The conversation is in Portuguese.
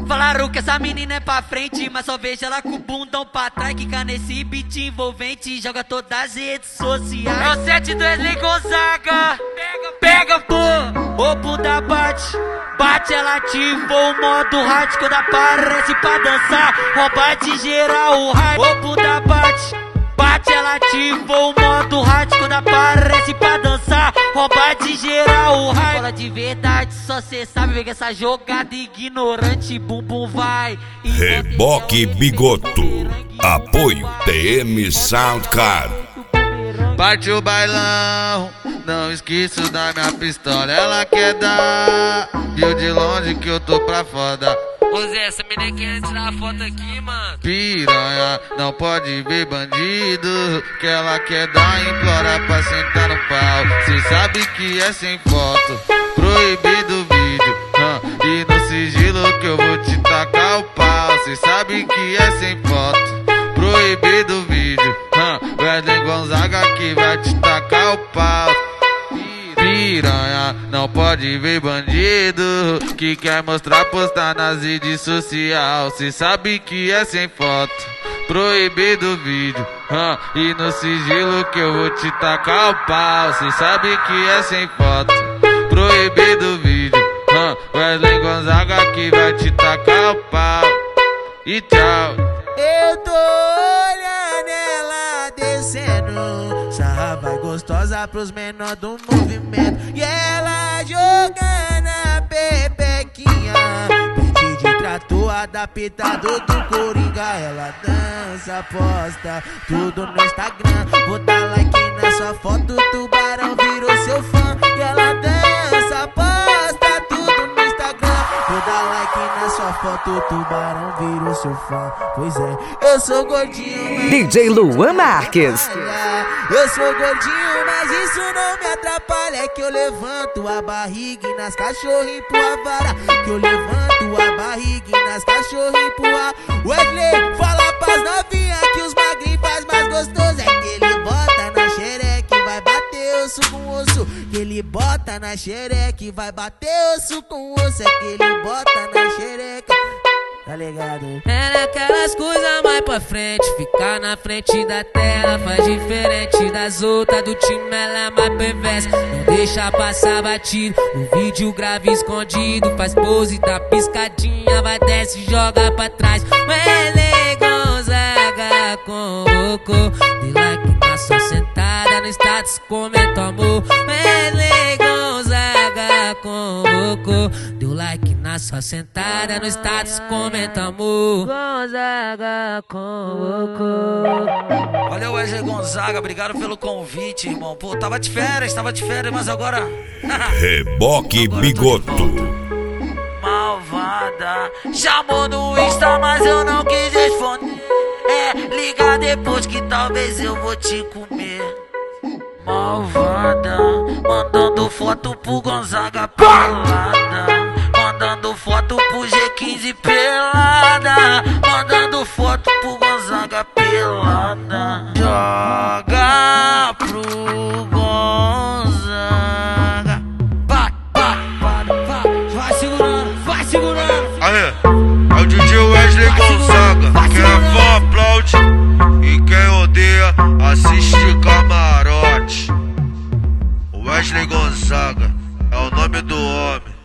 Falaram que essa menina é pra frente, mas só vejo ela com o bundão pra trás. Quica nesse beat envolvente, joga todas as redes sociais. É o 72 Wesley Gonzaga. Pega, pô, ô bunda bate. Bate, ela ativou o modo hard quando aparece pra dançar. Rouba de geral o hard. Ô bunda bate. Bate, ela ativou o modo hard quando aparece pra dançar. Rouba de geral o hard. Bola de verdade, só cê sabe ver que essa jogada ignorante. Bumbum vai. Reboque Bigoto. Apoio TM Soundcard. Parte o bailão, não esqueço da minha pistola. Ela quer dar, viu de longe que eu tô pra foda. Ô Zé, essa menina quer tirar a foto aqui, mano. Piranha, não pode ver bandido, que ela quer dar, implora pra sentar no pau. Cê sabe que é sem foto, proibido o vídeo, e no sigilo que eu vou te tacar o pau. Cê sabe que é sem foto, proibido o vídeo, Wesley Gonzaga que vai te tacar o pau. Piranha, não pode ver bandido, que quer mostrar, postar nas redes sociais. Cê sabe que é sem foto, proibido o vídeo, e no sigilo que eu vou te tacar o pau. Cê sabe que é sem foto, proibido o vídeo, Wesley Gonzaga que vai te tacar o pau. E tchau. Eu tô olhando ela descendo, sarra vai gostosa pros menores do movimento. E ela jogando a pepequinha, pente de trator adaptado do Coringa. Ela dança, posta tudo no Instagram. Vou dar like na sua foto, o tubarão virou seu fã. E ela dança, posta tudo no Instagram. Vou dar like na sua foto, o tubarão virou seu fã. Pois é, eu sou gordinho, DJ Luan Marques. Eu sou gordinho, mas isso não me atrapalha. É que eu levanto a barriga e nas cachorro empurra a vara. Que eu levanto a barriga e nas cachorro empurra. Wesley, fala pras novinha que os magrinhos faz mais gostoso. É que ele bota na xereca e vai bater osso com osso. Que ele bota na xereca e vai bater osso com osso. É que ele bota na xereca. Tá ligado? Era aquelas coisas mais pra frente, ficar na frente da tela faz diferente das outras do time, ela é mais perversa. Não deixa passar batido, no vídeo grave escondido, faz pose, dá piscadinha, vai desce e joga pra trás. Wesley Gonzaga convocou, dê like na sua sentada, no status comenta amor. Wesley Gonzaga convocou, deu like na sua sentada, no status comenta amor. Gonzaga convocou. Valeu, Wesley Gonzaga, obrigado pelo convite, irmão. Pô, tava de férias, mas agora... Reboque Bigoto. Malvada, chamou no Insta, mas eu não quis responder. Liga depois que talvez eu vou te comer. Malvada, mandando foto pro Gonzaga pelada, mandando foto pro G15 pelada, mandando foto pro Gonzaga pelada. Joga pro Gonzaga. Vai segurando, vai segurando. Aí, é o DJ Wesley Gonzaga. Quem é fã aplaude e quem odeia assiste camarote. Wesley Gonzaga é o nome do homem.